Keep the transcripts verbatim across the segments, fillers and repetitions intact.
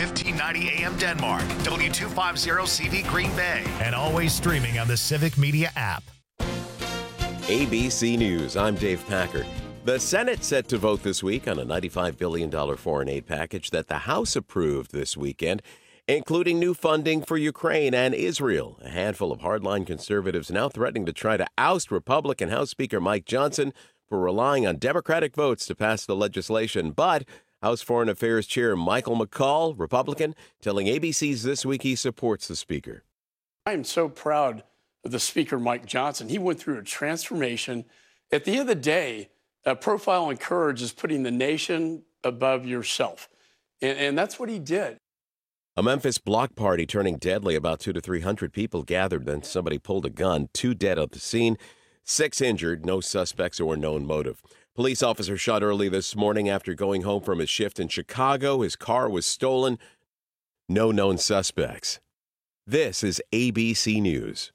fifteen ninety A M Denmark, W two fifty C V Green Bay, and always streaming on the Civic Media app. A B C News, I'm Dave Packard. The Senate set to vote this week on a ninety-five billion dollars foreign aid package that the House approved this weekend, including new funding for Ukraine and Israel. A handful of hardline conservatives now threatening to try to oust Republican House Speaker Mike Johnson for relying on Democratic votes to pass the legislation. But House Foreign Affairs Chair Michael McCaul, Republican, telling A B C's This Week he supports the Speaker. I am so proud of the Speaker, Mike Johnson. He went through a transformation. At the end of the day, uh, Profile and Courage is putting the nation above yourself. And, and that's what he did. A Memphis block party turning deadly. About two to three hundred people gathered. Then somebody pulled a gun. Two dead at the scene. Six injured. No suspects or known motive. Police officer shot early this morning after going home from his shift in Chicago. His car was stolen. No known suspects. This is A B C News.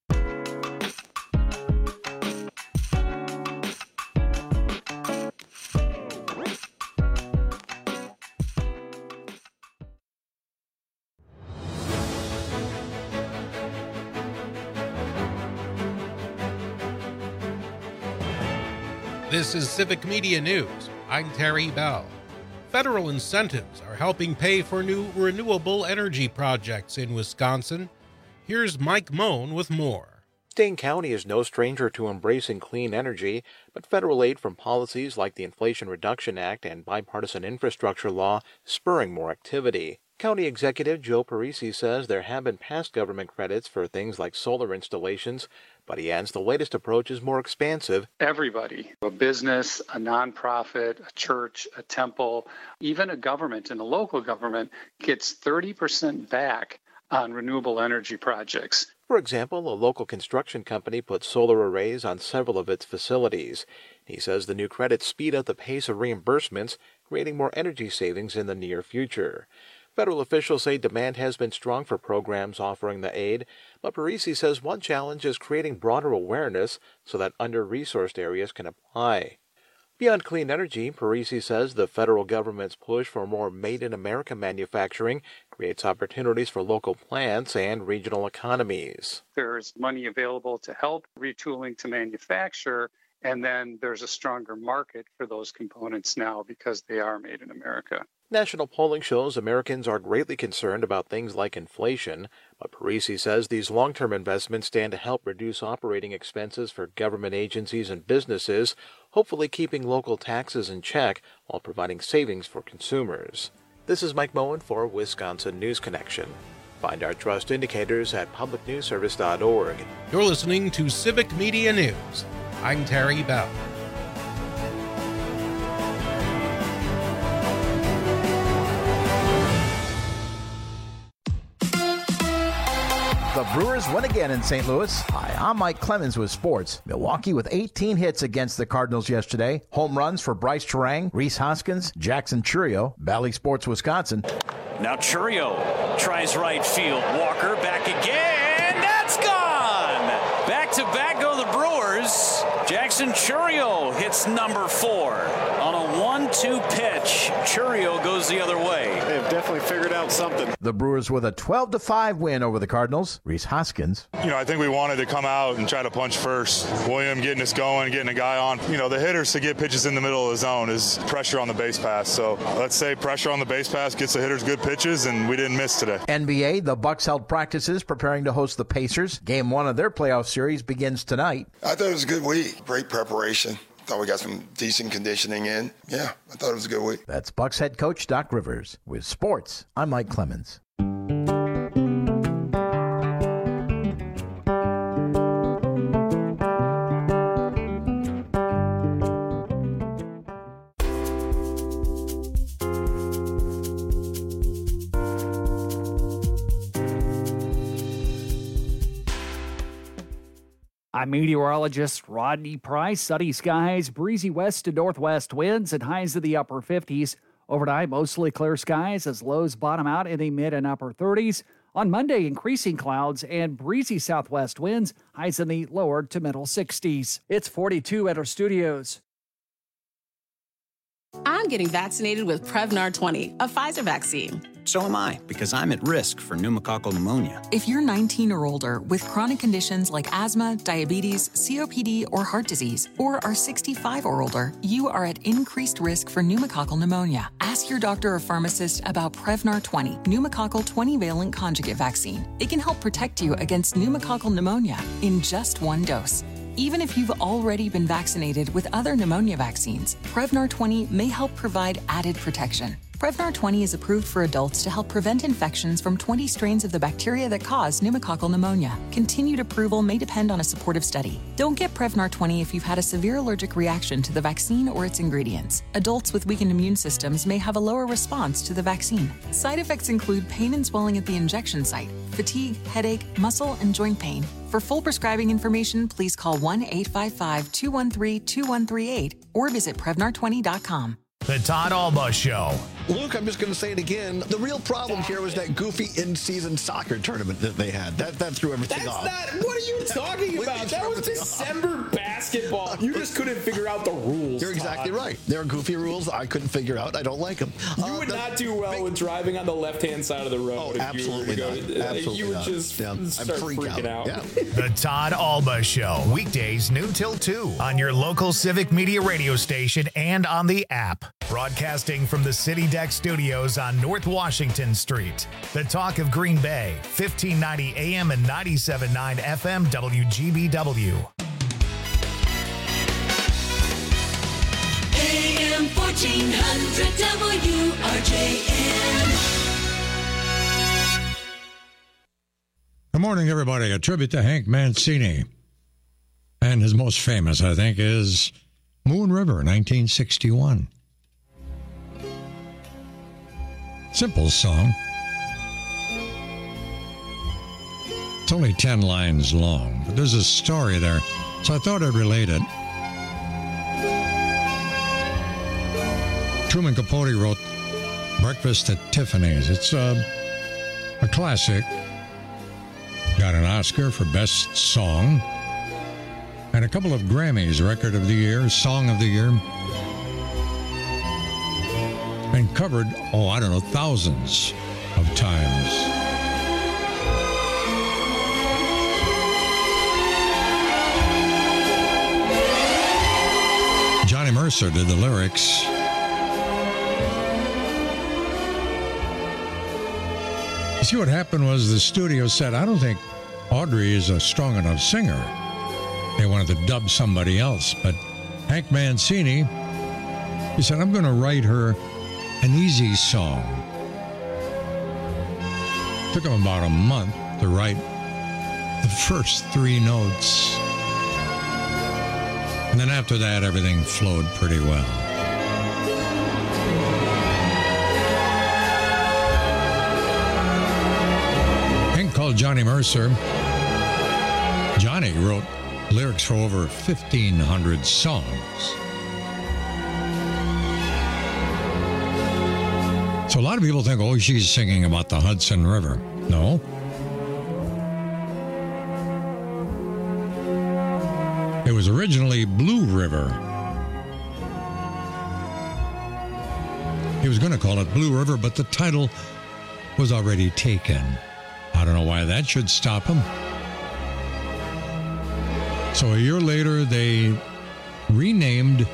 This is Civic Media News. I'm Terry Bell. Federal incentives are helping pay for new renewable energy projects in Wisconsin. Here's Mike Moan with more. Dane County is no stranger to embracing clean energy, but federal aid from policies like the Inflation Reduction Act and bipartisan infrastructure law spurring more activity. County Executive Joe Parisi says there have been past government credits for things like solar installations, but he adds the latest approach is more expansive. Everybody, a business, a nonprofit, a church, a temple, even a government and a local government gets thirty percent back on renewable energy projects. For example, a local construction company put solar arrays on several of its facilities. He says the new credits speed up the pace of reimbursements, creating more energy savings in the near future. Federal officials say demand has been strong for programs offering the aid, but Parisi says one challenge is creating broader awareness so that under-resourced areas can apply. Beyond clean energy, Parisi says the federal government's push for more made-in-America manufacturing creates opportunities for local plants and regional economies. There's money available to help retooling to manufacture, and then there's a stronger market for those components now because they are made in America. National polling shows Americans are greatly concerned about things like inflation, but Parisi says these long-term investments stand to help reduce operating expenses for government agencies and businesses, hopefully keeping local taxes in check while providing savings for consumers. This is Mike Moen for Wisconsin News Connection. Find our trust indicators at public news service dot org. You're listening to Civic Media News. I'm Terry Bell. The Brewers win again in Saint Louis. Hi, I'm Mike Clemens with sports. Milwaukee with eighteen hits against the Cardinals yesterday. Home runs for Bryce Terang, Rhys Hoskins, Jackson Chourio. Bally Sports, Wisconsin. Now Chourio tries right field. Walker back again. That's gone. Back to back go the Brewers. Jackson Chourio hits number four on a one two pitch. Chourio goes the other way. They have definitely figured out something. The Brewers with a twelve to five win over the Cardinals. Rhys Hoskins. You know, I think we wanted to come out and try to punch first. William getting us going, getting a guy on. You know, the hitters to get pitches in the middle of the zone is pressure on the base pass. So let's say pressure on the base pass gets the hitters good pitches, and we didn't miss today. N B A, the Bucks held practices preparing to host the Pacers. Game one of their playoff series begins tonight. I thought it was a good week. Great preparation. Thought we got some decent conditioning in. Yeah, I thought it was a good week. That's Bucks head coach Doc Rivers. With sports, I'm Mike Clemens. I'm meteorologist Rodney Price. Sunny skies, breezy west to northwest winds, and highs in the upper fifties. Overnight, mostly clear skies as lows bottom out in the mid and upper thirties. On Monday, increasing clouds and breezy southwest winds, highs in the lower to middle sixties. It's forty-two at our studios. I'm getting vaccinated with Prevnar twenty, a Pfizer vaccine. So am I, because I'm at risk for pneumococcal pneumonia. If you're nineteen or older with chronic conditions like asthma, diabetes, C O P D, or heart disease, or are sixty-five or older, you are at increased risk for pneumococcal pneumonia. Ask your doctor or pharmacist about Prevnar twenty, pneumococcal twenty-valent conjugate vaccine. It can help protect you against pneumococcal pneumonia in just one dose. Even if you've already been vaccinated with other pneumonia vaccines, Prevnar twenty may help provide added protection. Prevnar twenty is approved for adults to help prevent infections from twenty strains of the bacteria that cause pneumococcal pneumonia. Continued approval may depend on a supportive study. Don't get Prevnar twenty if you've had a severe allergic reaction to the vaccine or its ingredients. Adults with weakened immune systems may have a lower response to the vaccine. Side effects include pain and swelling at the injection site, fatigue, headache, muscle, and joint pain. For full prescribing information, please call one eight five five, two one three, two one three eight or visit Prevnar twenty dot com. The Todd Alba Show. Luke, I'm just going to say it again. The real problem here was that goofy in-season soccer tournament that they had. That that threw everything That's off. Not, what are you talking about? That was December basketball. You just couldn't figure out the rules. You're exactly Todd. right. There are goofy rules I couldn't figure out. I don't like them. You uh, would the, not do well with driving on the left-hand side of the road. Oh, if absolutely you were not. to Absolutely You would not. just Yeah, start freak freaking out. out. Yeah. The Todd Alba Show. Weekdays noon till two on your local Civic Media radio station and on the app. Broadcasting from the City Deck Studios on North Washington Street. The talk of Green Bay, fifteen ninety A M and ninety-seven point nine F M W G B W. A M fourteen hundred W R J N. Good morning, everybody. A tribute to Hank Mancini. And his most famous, I think, is Moon River, nineteen sixty-one. Simple song. It's only ten lines long, but there's a story there, so I thought I'd relate it. Truman Capote wrote Breakfast at Tiffany's. It's a, a classic. Got an Oscar for Best Song and a couple of Grammys, Record of the Year, Song of the Year. And covered, oh, I don't know, thousands of times. Johnny Mercer did the lyrics. You see, what happened was the studio said, I don't think Audrey is a strong enough singer. They wanted to dub somebody else. But Hank Mancini, he said, I'm going to write her an easy song. Took him about a month to write the first three notes. And then after that, everything flowed pretty well. Hank called Johnny Mercer. Johnny wrote lyrics for over fifteen hundred songs. So a lot of people think, oh, she's singing about the Hudson River. No. It was originally Blue River. He was going to call it Blue River, but the title was already taken. I don't know why that should stop him. So a year later, they renamed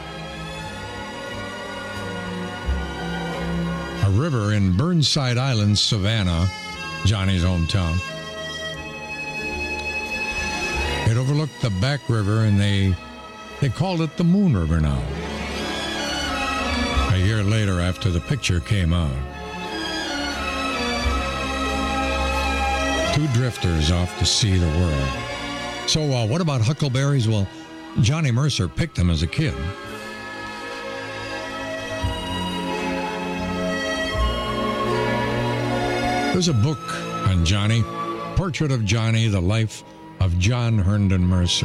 a river in Burnside Island, Savannah, Johnny's hometown. It overlooked the Back River, and they they called it the Moon River now. A year later, after the picture came out. Two drifters off to see the world. So uh, what about huckleberries? Well, Johnny Mercer picked them as a kid. There's a book on Johnny, Portrait of Johnny, the Life of John Herndon Mercer.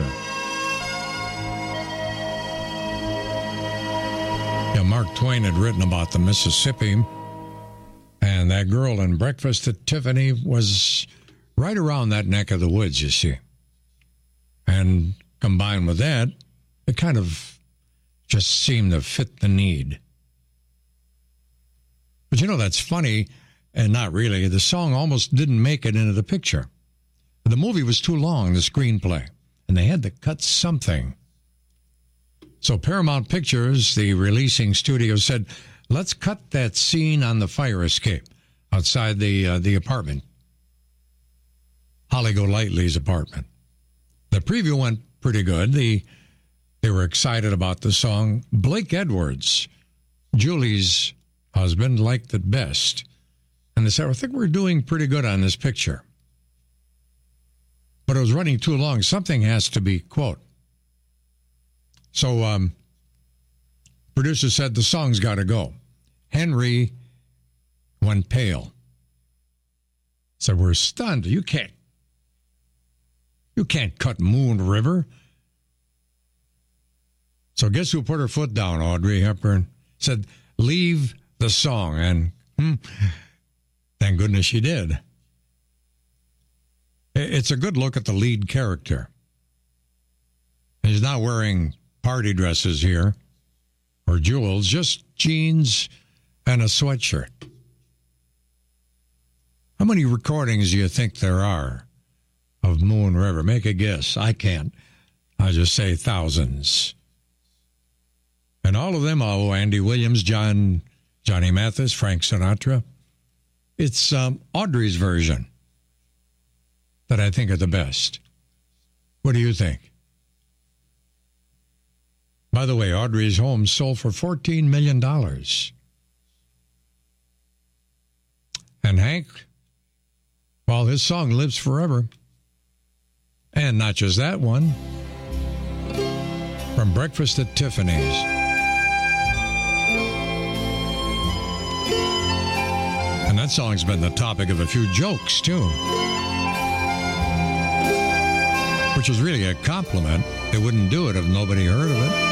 Yeah, Mark Twain had written about the Mississippi, and that girl in Breakfast at Tiffany was right around that neck of the woods, you see. And combined with that, it kind of just seemed to fit the need. But you know, that's funny. And not really. The song almost didn't make it into the picture. The movie was too long, the screenplay, and they had to cut something. So Paramount Pictures, the releasing studio, said, let's cut that scene on the fire escape outside the uh, the apartment, Holly Golightly's apartment. The preview went pretty good. The They were excited about the song. Blake Edwards, Julie's husband, liked it best. And they said, I think we're doing pretty good on this picture. But it was running too long. Something has to be, quote. So um, producer said the song's got to go. Henry went pale. Said, we're stunned. You can't. You can't cut Moon River. So guess who put her foot down, Audrey Hepburn? Said, leave the song. And hmm, thank goodness she did. It's a good look at the lead character. He's not wearing party dresses here or jewels, just jeans and a sweatshirt. How many recordings do you think there are of Moon River? Make a guess. I can't. I'll just say thousands. And all of them, oh, Andy Williams, John, Johnny Mathis, Frank Sinatra. It's um, Audrey's version that I think are the best. What do you think? By the way, Audrey's home sold for fourteen million dollars. And Hank, well, his song lives forever. And not just that one. From Breakfast at Tiffany's. And that song's been the topic of a few jokes, too. Which is really a compliment. They wouldn't do it if nobody heard of it.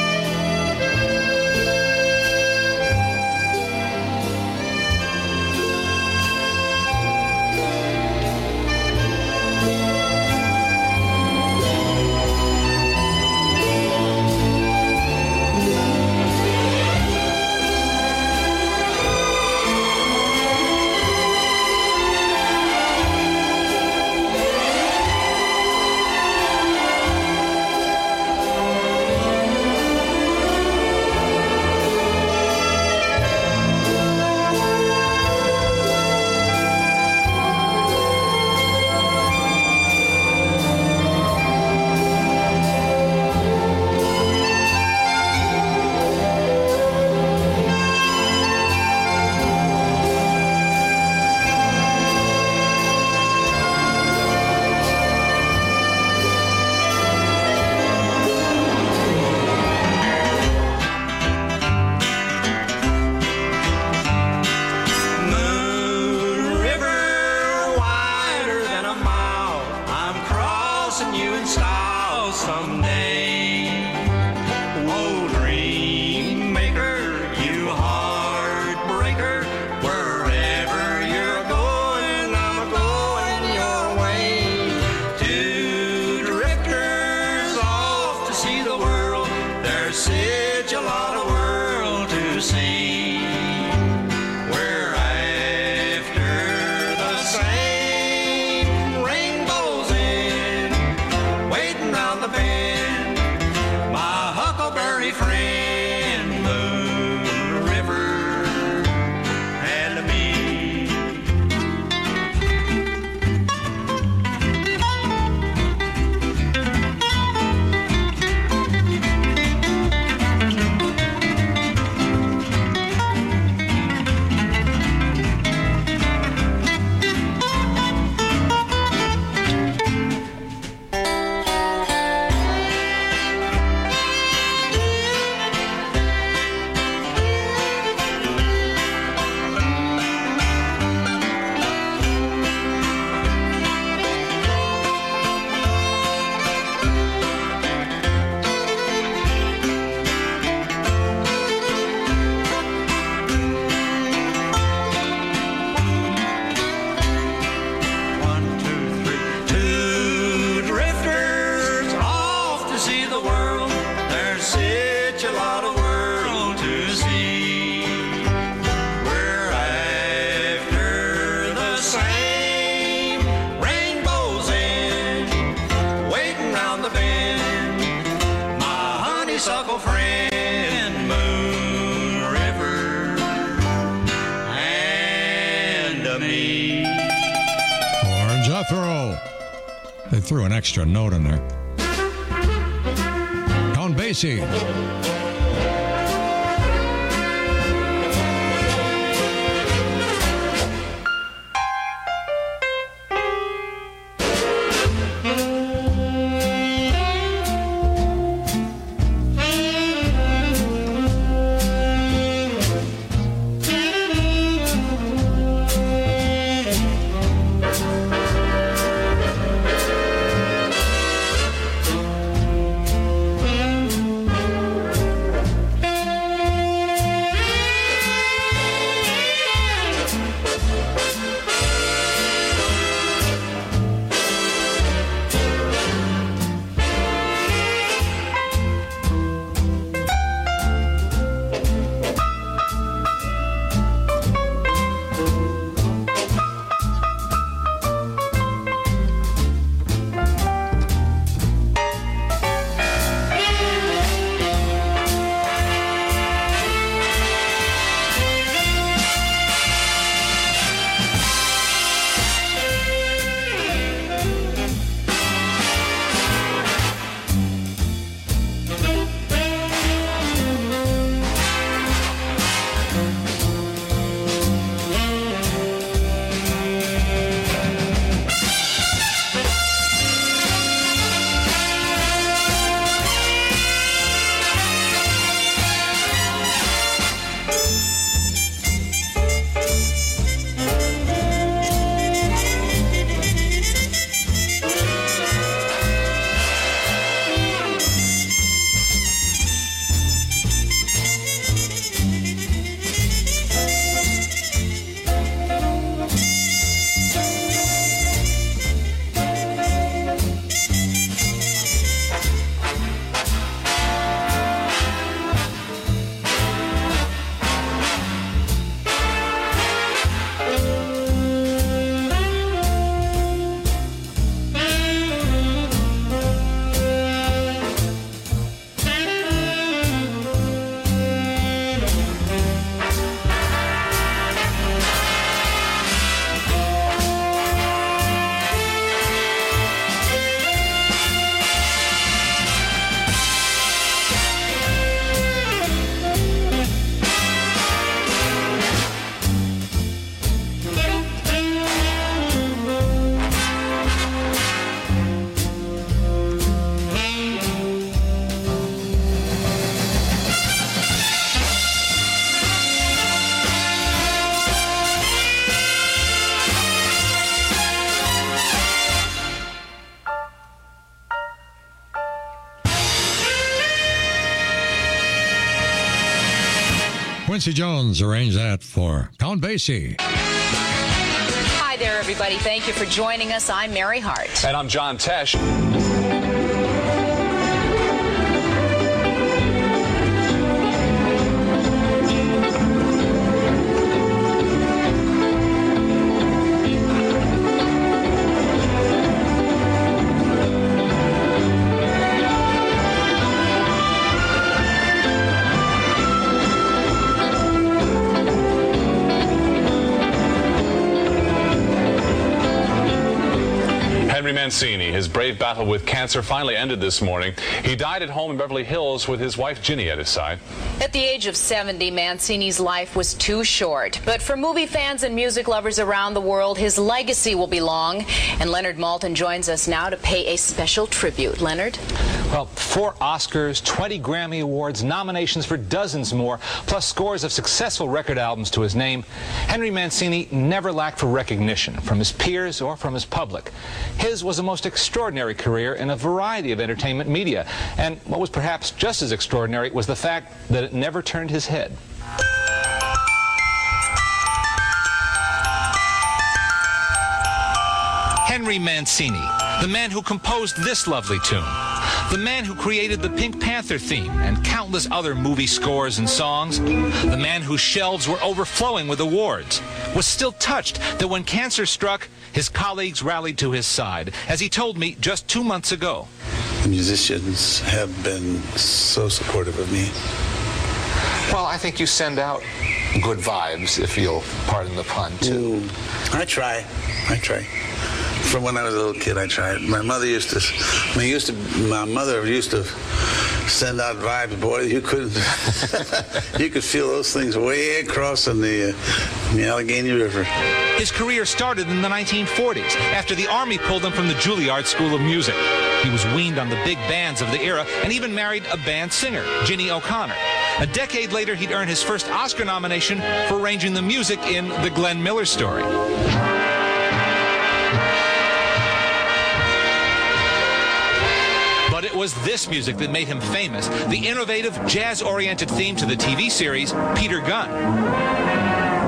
Harry. Or Jethro. They threw an extra note in there. Count Basie. Quincy Jones arranged that for Count Basie. Hi there, everybody. Thank you for joining us. I'm Mary Hart. And I'm John Tesh. Henry Mancini, his brave battle with cancer finally ended this morning. He died at home in Beverly Hills with his wife Ginny at his side. At the age of seventy, Mancini's life was too short. But for movie fans and music lovers around the world, his legacy will be long. And Leonard Maltin joins us now to pay a special tribute. Leonard? Well, four Oscars, twenty Grammy Awards, nominations for dozens more, plus scores of successful record albums to his name. Henry Mancini never lacked for recognition from his peers or from his public. His was a most extraordinary career in a variety of entertainment media. And what was perhaps just as extraordinary was the fact that it never turned his head. Henry Mancini, the man who composed this lovely tune, the man who created the Pink Panther theme and countless other movie scores and songs, the man whose shelves were overflowing with awards, was still touched that when cancer struck, his colleagues rallied to his side, as he told me just two months ago. The musicians have been so supportive of me. Well, I think you send out good vibes, if you'll pardon the pun, too. Mm, I try. I try. From when I was a little kid, I tried. My mother used to, I mean, used to, my mother used to send out vibes, boy. You couldn't, you could feel those things way across in the, uh, in the Allegheny River. His career started in the nineteen forties after the Army pulled him from the Juilliard School of Music. He was weaned on the big bands of the era and even married a band singer, Ginny O'Connor. A decade later, he'd earned his first Oscar nomination for arranging the music in The Glenn Miller Story. But it was this music that made him famous, the innovative, jazz-oriented theme to the T V series Peter Gunn.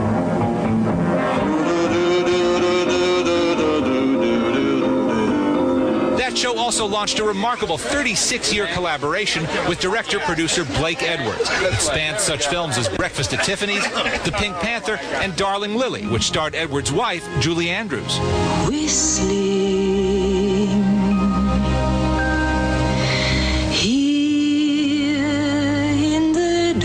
That show also launched a remarkable thirty-six-year collaboration with director-producer Blake Edwards. It spanned such films as Breakfast at Tiffany's, The Pink Panther, and Darling Lily, which starred Edwards' wife, Julie Andrews. Whistling here in the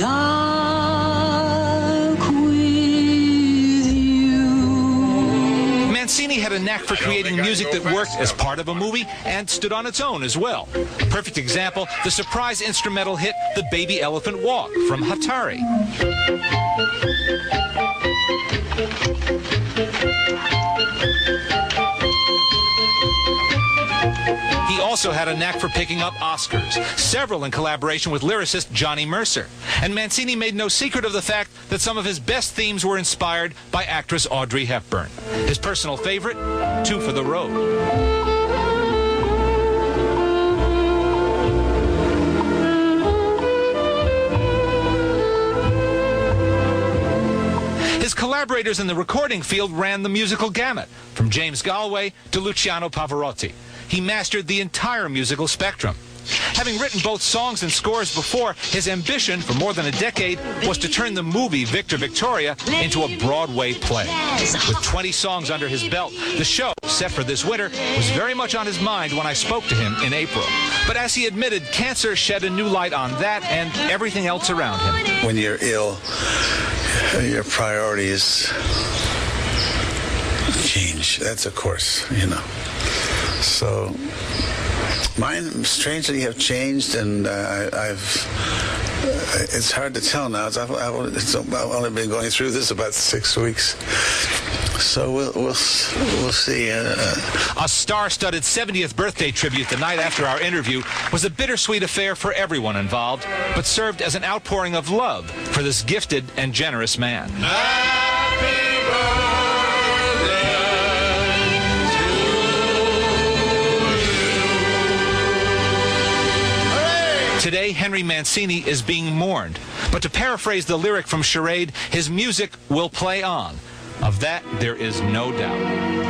dark with you. Mancini had a knack for creating music that worked as part of a movie and stood on its own as well. Perfect example, the surprise instrumental hit The Baby Elephant Walk from Hatari. He also had a knack for picking up Oscars, several in collaboration with lyricist Johnny Mercer. And Mancini made no secret of the fact that some of his best themes were inspired by actress Audrey Hepburn. His personal favorite, Two for the Road. His collaborators in the recording field ran the musical gamut, from James Galway to Luciano Pavarotti. He mastered the entire musical spectrum. Having written both songs and scores before, his ambition for more than a decade was to turn the movie Victor Victoria into a Broadway play. With twenty songs under his belt, the show, set for this winter, was very much on his mind when I spoke to him in April. But as he admitted, cancer shed a new light on that and everything else around him. When you're ill, your priorities change. That's of course, you know. So mine strangely have changed, and uh, I, I've. Uh, it's hard to tell now. It's, I've, I've, it's, I've only been going through this about six weeks. So we'll we'll, we'll see. Uh, a star-studded seventieth birthday tribute the night after our interview was a bittersweet affair for everyone involved, but served as an outpouring of love for this gifted and generous man. Happy birthday to you. Today, Henry Mancini is being mourned, but to paraphrase the lyric from Charade, his music will play on. Of that, there is no doubt.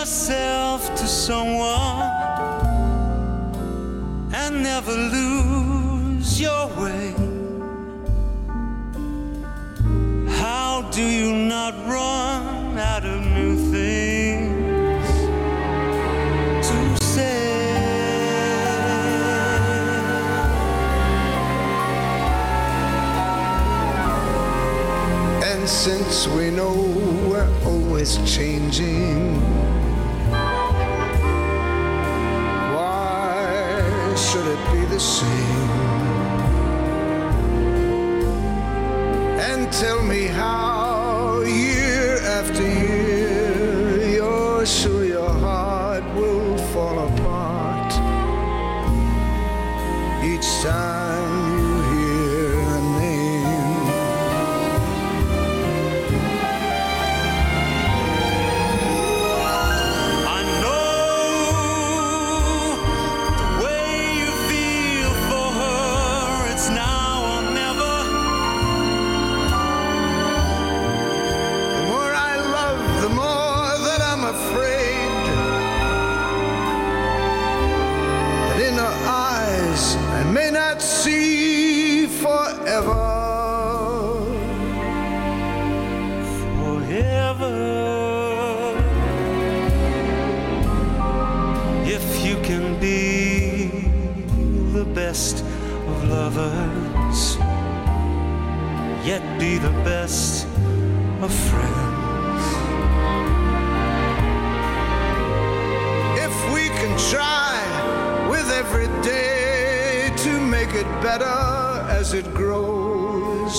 Someone and never lose do you not run out of new things to say? And since we know we're always changing, why should it be the same? And tell me how, year after year, you're sure your heart will fall apart each time you hear a name. I know the way you feel for her, it's now or never. The more I love, the more that I'm afraid that in her eyes I may not see forever. Forever. If you can be the best of lovers, yet be the best of friends. If we can try with every day to make it better as it grows,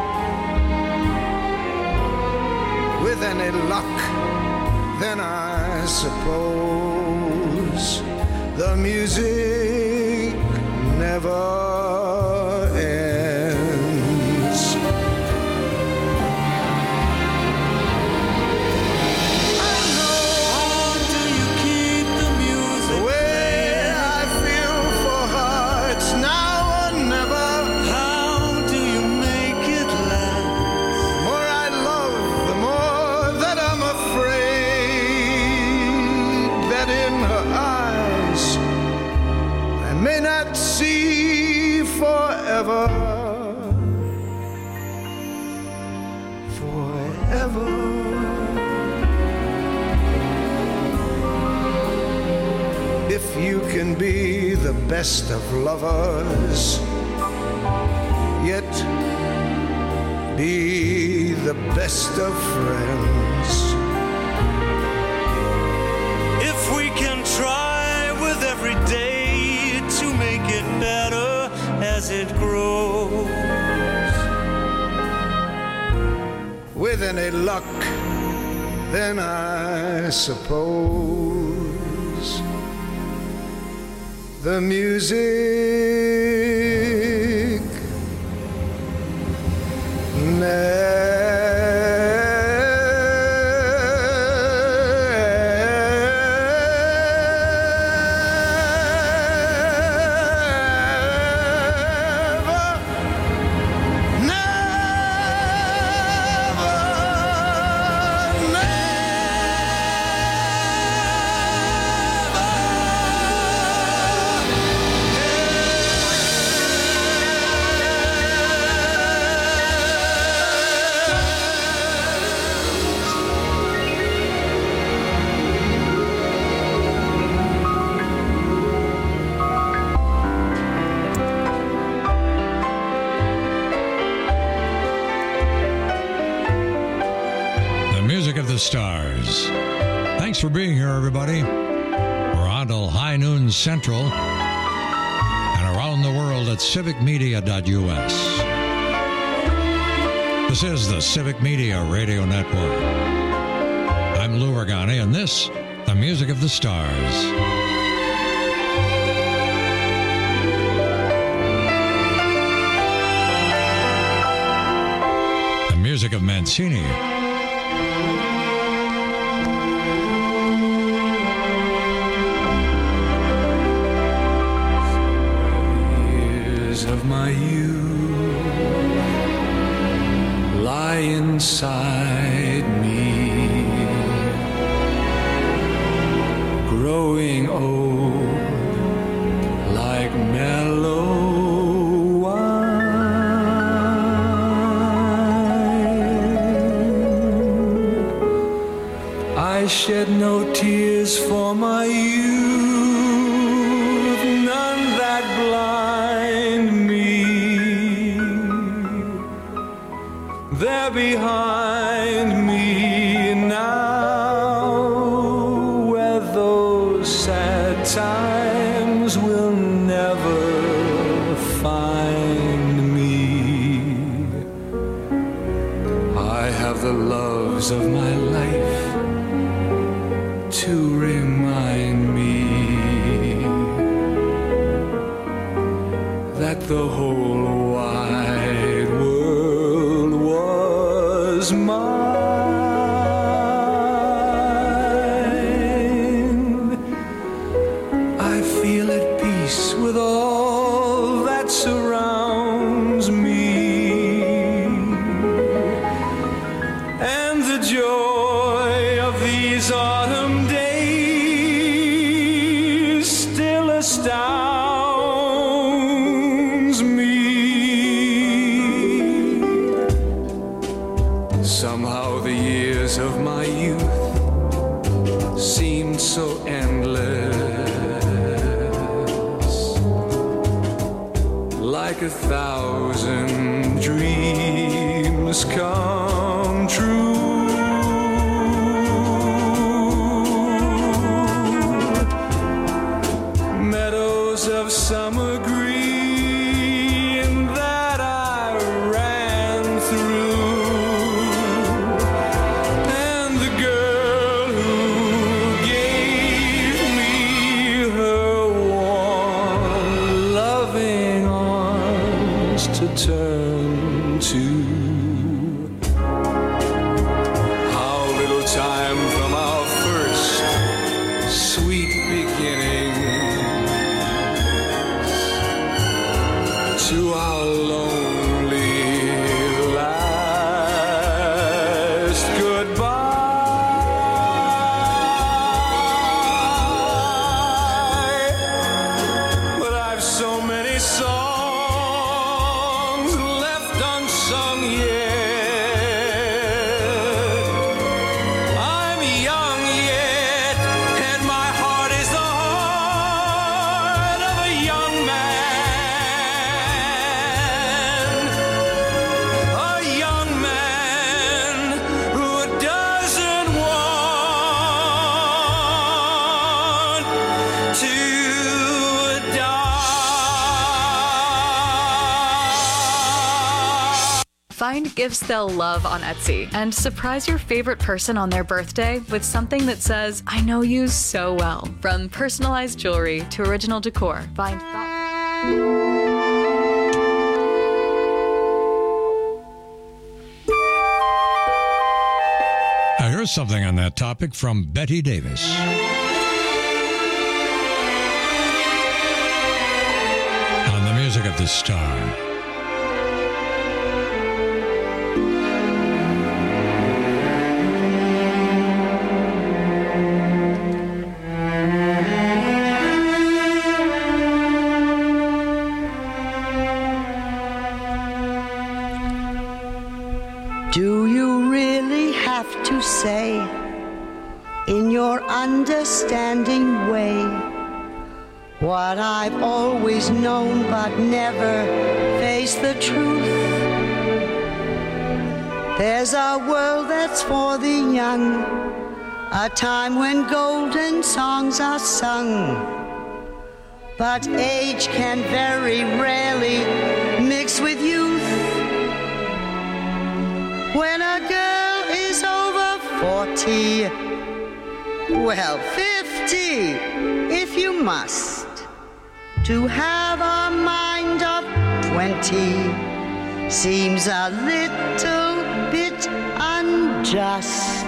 with any luck, then I suppose the music never ends. How do you keep the music? The way I feel for her, it's now or never. How do you make it last? The more I love, the more that I'm afraid that in her eyes I may not see forever. Forever. If you can be the best of lovers, yet be the best of friends. If we can try with every day to make it better as it grows, With any luck, then I suppose the music The stars. Thanks for being here, everybody. We're on till high noon central and around the world at civic media dot U S. This is the Civic Media Radio Network. I'm Lou Ragani, and this, the music of the stars. The music of Mancini. of my youth lie inside me, growing old like mellow wine. I shed no tears for my youth, none that blind me. They're behind me now, where those sad times will never find me. I have the loves of my life to remind me that the whole wide world was mine. I feel at peace with all that surrounds me, and the joy of these autumn days still astounds me. Somehow the years of my youth seemed so endless, like a thousand dreams come true. Meadows of summer green that I ran through, and the girl who gave me her warm, loving arms to turn to. How little time from our first sweet beginning to our lonely last goodbye. But I've so many songs left unsung yet. I'm young yet, and my heart is the heart of a young man. A young man who doesn't want to die. Find gifts they'll love on Etsy and surprise your favorite person on their birthday with something that says, I know you so well. From personalized jewelry to original decor, find Now, here's something on that topic from Betty Davis. On the music of the star. Do you really have to say, in your understanding way, what I've always known but never faced the truth? There's a world that's for the young, a time when golden songs are sung, but age can very rarely mix with youth. When a girl is over forty, well, fifty, if you must, to have a mind of twenty seems a little bit unjust.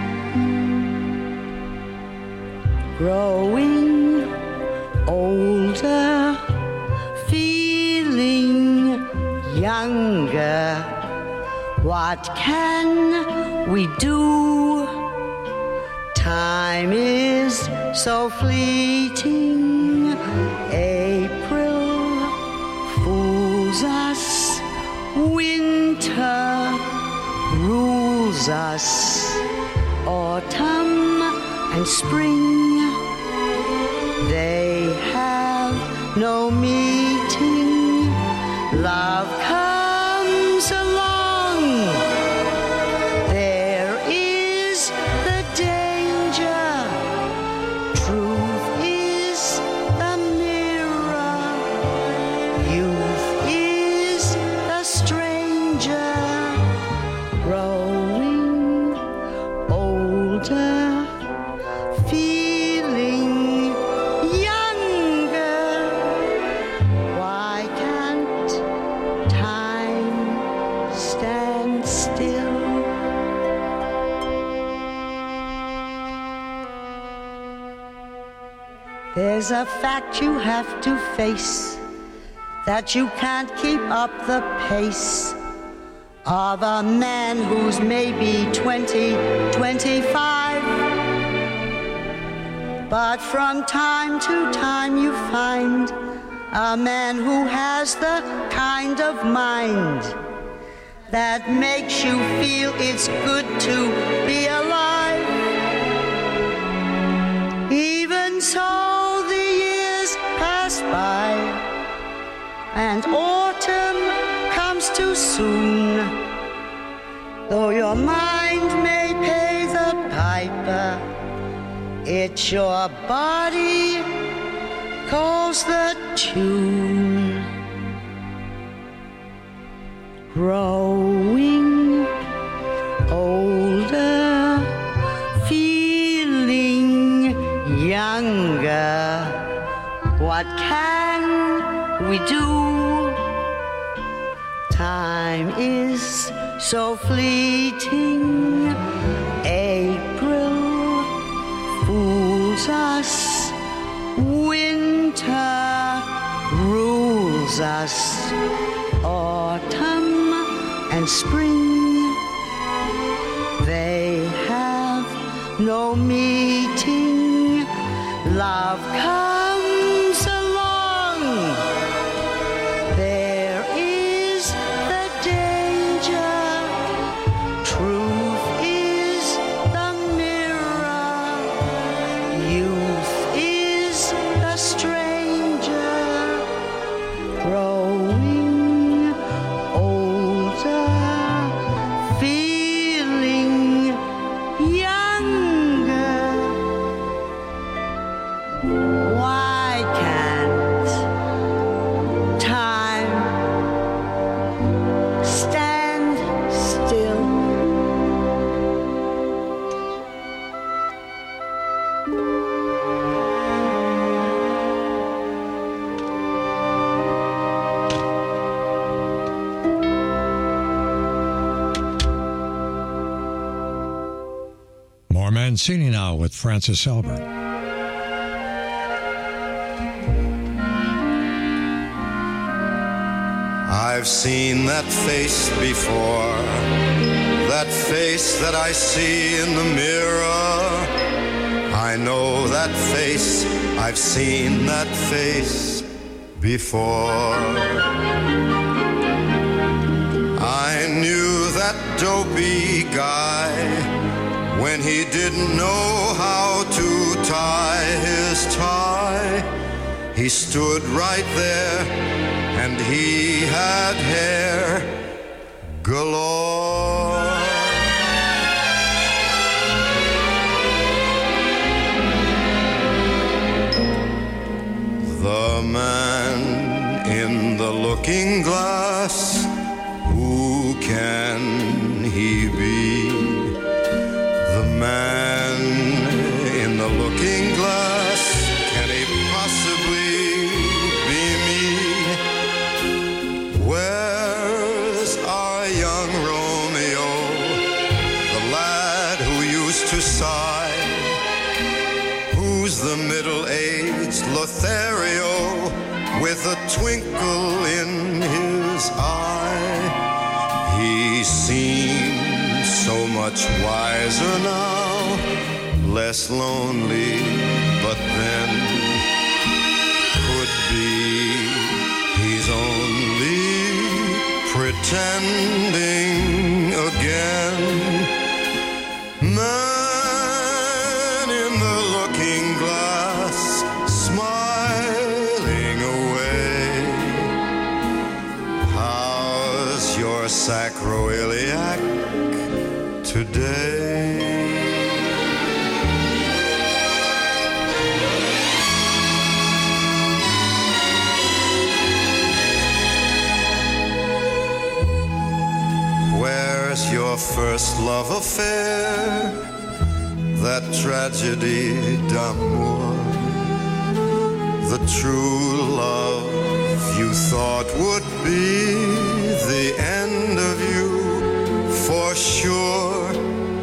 Growing older, feeling younger, what can we do? Time is so fleeting. April fools us. Winter rules us. Autumn and spring. They have no meeting. Love comes along. There is the danger. Truth is the mirror. Youth is the stranger. Growing older, feeling younger. Why can't time stand still? There's a fact you have to face, that you can't keep up the pace of a man who's maybe twenty, twenty-five. But from time to time you find a man who has the kind of mind that makes you feel it's good to be alive. Even so, the years pass by, and autumn comes too soon. Though your mind may pay the piper, it's your body calls the tune. Growing older, feeling younger. What can we do? Time is so fleeting. April fools us. Winter rules us. Autumn and spring, they have no meeting. Love comes along. There is the danger. Truth is the mirror. Youth is the stranger. Growing older, feeling younger. Why can't time stand still? More Mancini now with Francis Albert. I've seen that face before, that face that I see in the mirror. I know that face, I've seen that face before. I knew that dopey guy when he didn't know how to tie his tie. He stood right there and he had hair galore. The man in the looking glass, who can he be? The man in the looking glass, can he possibly be me? Where's our young Romeo, the lad who used to sigh? Who's the middle-aged Lothario with a twinkle in his eye? He seems so much wiser now, less lonely, but then could be he's only pretending again. Man in the day. Where's your first love affair? That tragedy d'amour, the true love you thought would be the end of you for sure.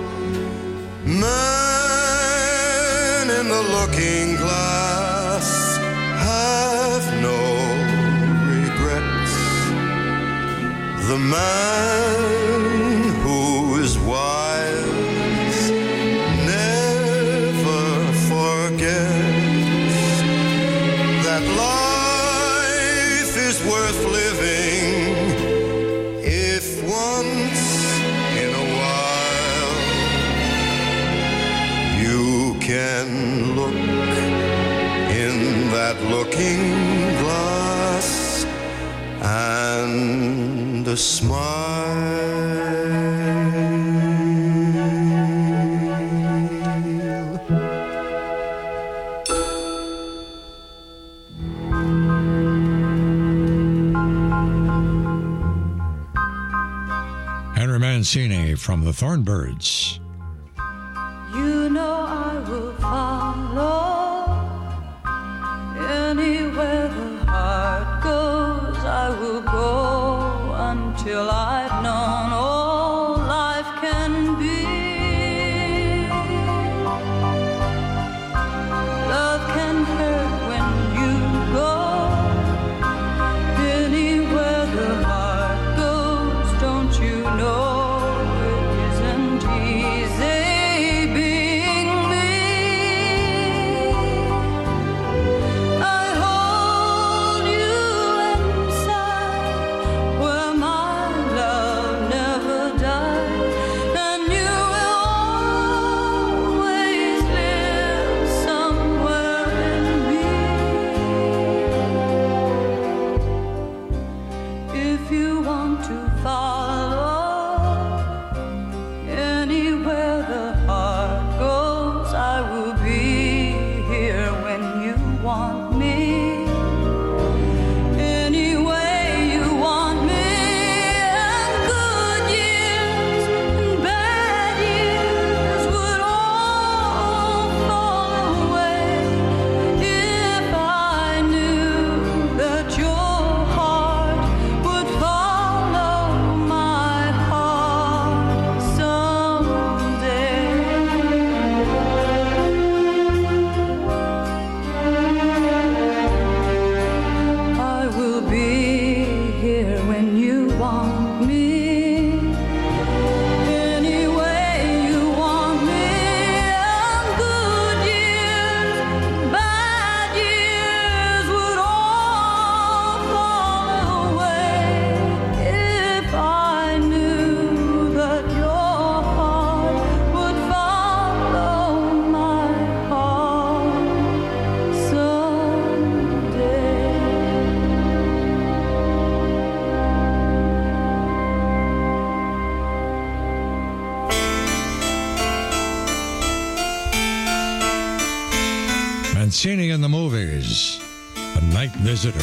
Man in the looking glass have no regrets. The man who is wise never forgets that life is worth living if once in a while you can look in that looking glass and a smile. Henry Mancini from the Thornbirds. You know I will follow anywhere the heart goes. I will go until I've known all life can be. Love can hurt when you go. Anywhere the heart goes, don't you know it isn't easy being me. I hold you inside where my love never died, and you will always live somewhere in me. If you want to follow anywhere the heart goes, I will be here when you want me. Any way you want me, and good years and bad years would all fall away if I knew that your heart would follow my heart someday. I will be here when you want me. Any way you want me, and good years, bad years would all fall away if I knew that your heart would follow my heart someday. Mancini in the movies, The Night Visitor.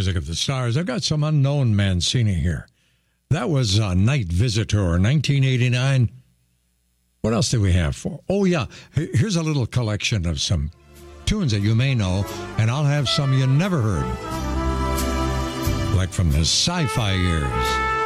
music of the stars. I've got some unknown Mancini here. That was uh, Night Visitor, nineteen eighty-nine. What else did we have for? Oh, yeah. Here's a little collection of some tunes that you may know, and I'll have some you never heard. Like from the sci-fi years.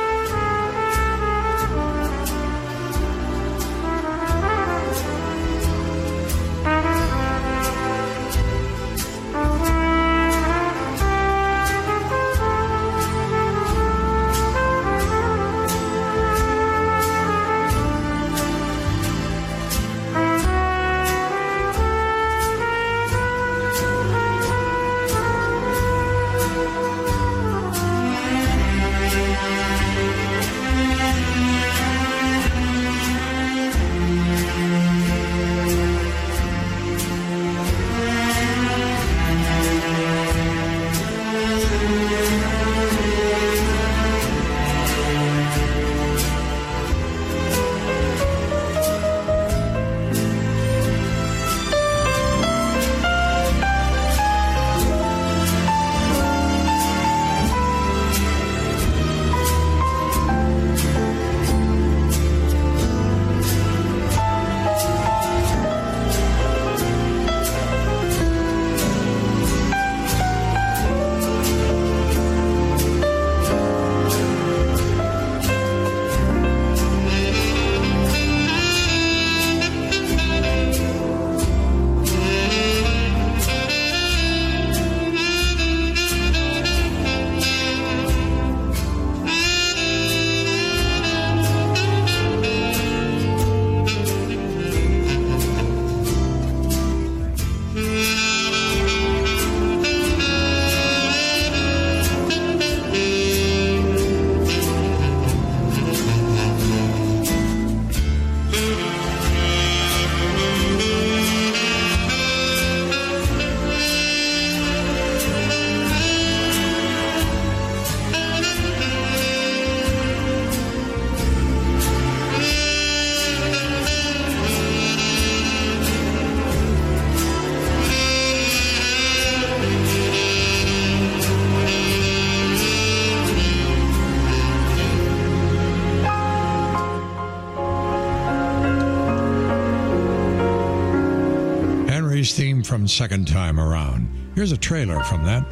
Theme from Second Time Around. Here's a trailer from that.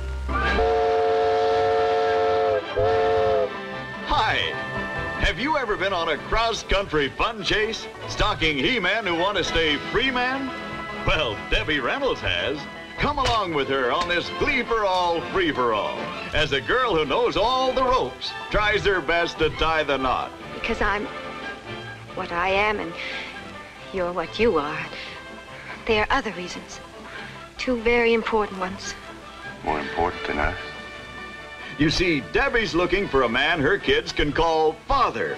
Hi! Have you ever been on a cross-country fun chase, stalking he-men who want to stay free man? Well, Debbie Reynolds has. Come along with her on this glee-for-all, free-for-all, as a girl who knows all the ropes tries her best to tie the knot. Because I'm what I am and you're what you are. There are other reasons. Two very important ones. More important than us? You see, Debbie's looking for a man her kids can call father.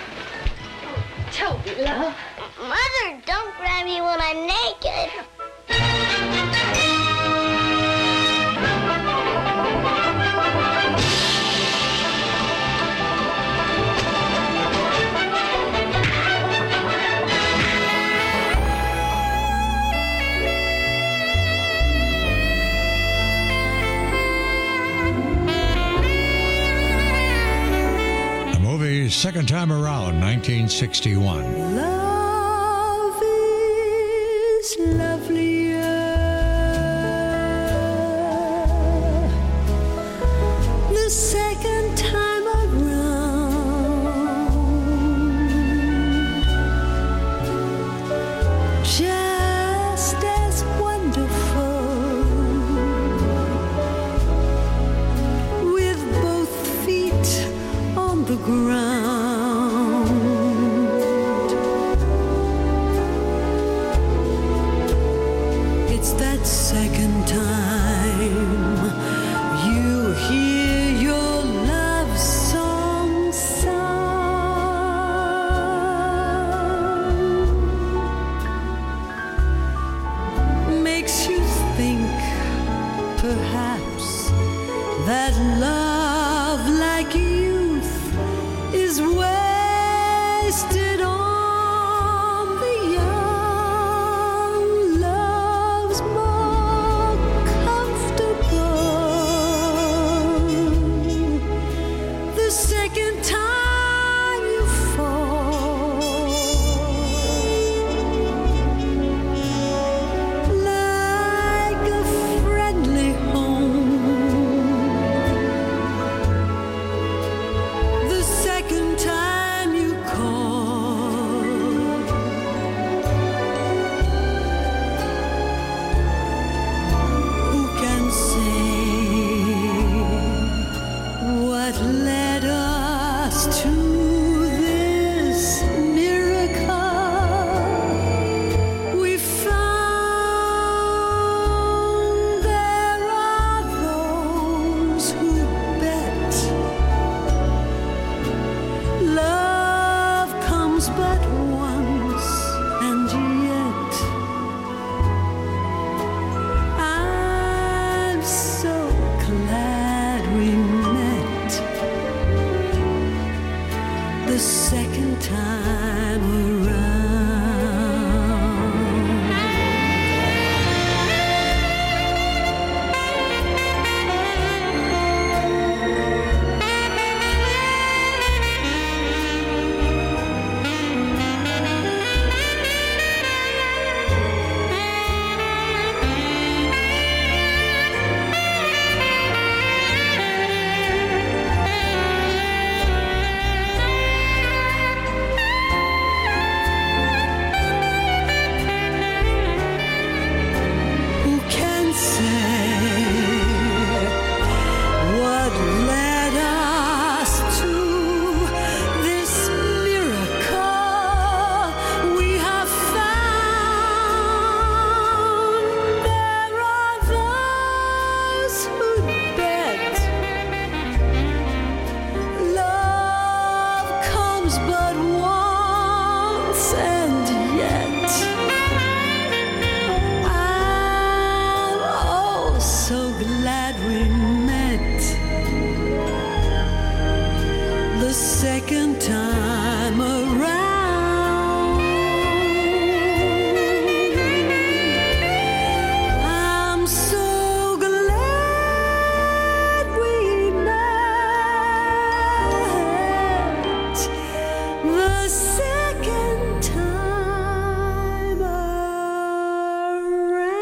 Toby, love. Mother, don't grab me when I'm naked. Second Time Around, nineteen sixty-one. Love is lovelier the second time around, just as wonderful, with both feet on the ground. Second time you hear your love song sung, makes you think perhaps that love like youth is wasted on the young. Love's more comfortable second time around. I'm so glad we met the second time around.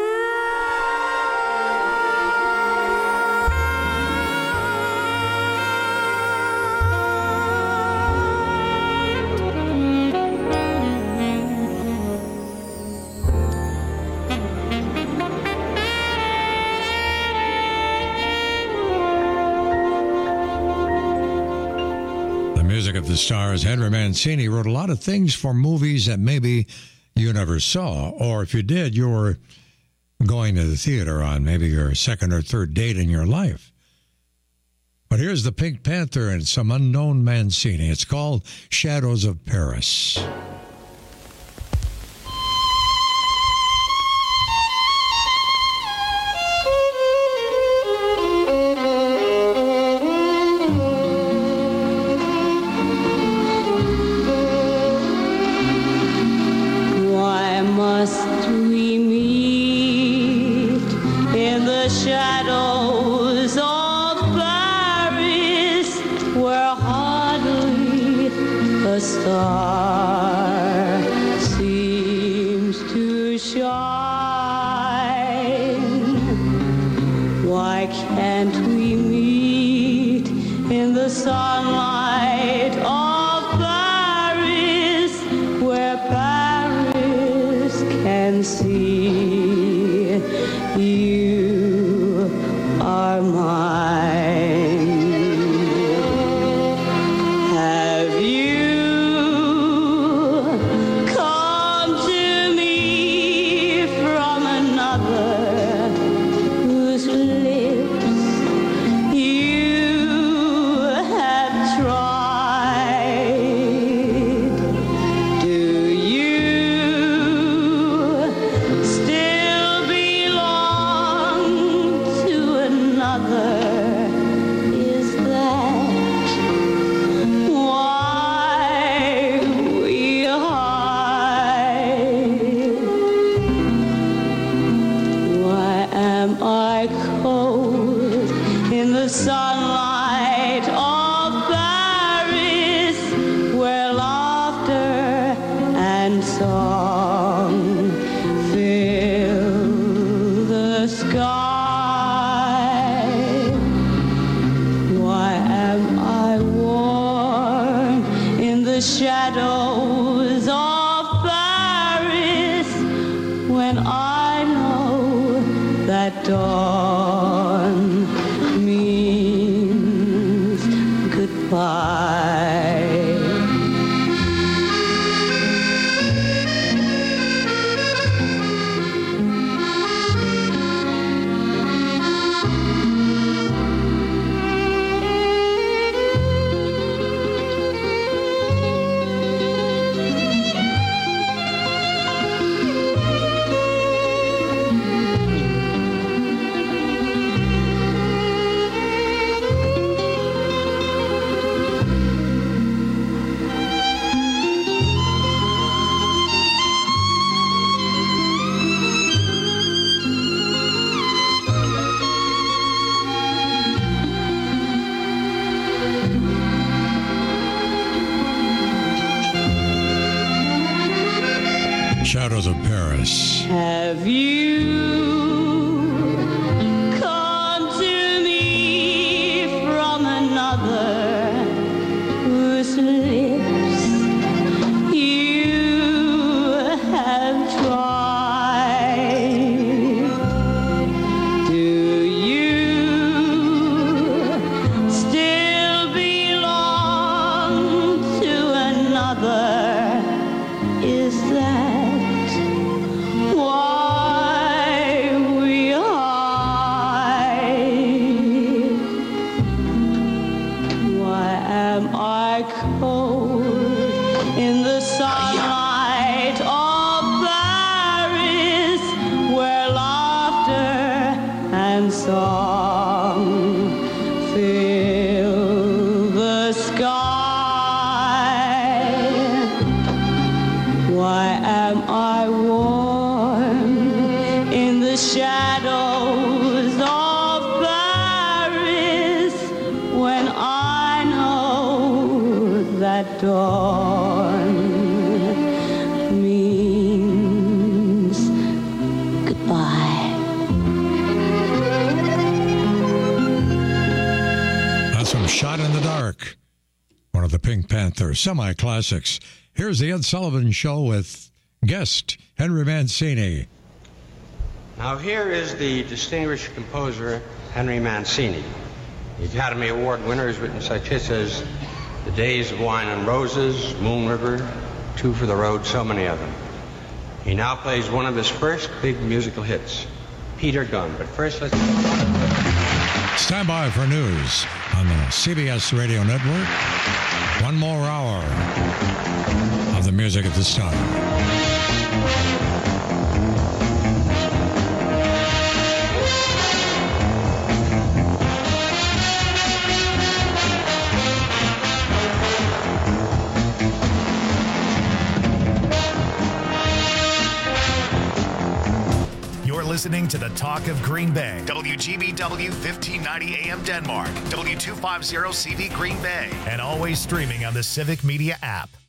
The music of the stars. Henry Mancini wrote a lot of things for movies that maybe you never saw, or if you did, you were going to the theater on maybe your second or third date in your life. But here's the Pink Panther and some unknown Mancini. It's called Shadows of Paris. Why must we meet in the shadows of Paris, where hardly a star seems to shine? Why can't we meet in the sunlight of Paris, where Paris can see you are mine? Have you come to me from another whose lips you have tried? Do you still belong to another? Is that why we hide? Why am I cold in the sunlight of Paris, where laughter and song fill the sky? Why am I warm in the shadows of Paris, when I know that dawn means goodbye? Shadows of Paris. Have you come to me from another whose lips you have tried? Do you still belong to another? Is that why we hide? Why am I cold in the sunlight of Paris, where laughter and song fill the sky? dawn means goodbye. That's some Shot in the Dark, one of the Pink Panther semi-classics. Here's the Ed Sullivan Show with guest Henry Mancini. Now here is the distinguished composer Henry Mancini. The Academy Award winner has written such hits as The Days of Wine and Roses, Moon River, Two for the Road, so many of them. He now plays one of his first big musical hits, Peter Gunn. But first, let's... Stand by for news on the C B S Radio Network. One more hour of the music at this time. Listening to the Talk of Green Bay, W G B W fifteen ninety A M Denmark, W two fifty C V Green Bay, and always streaming on the Civic Media app.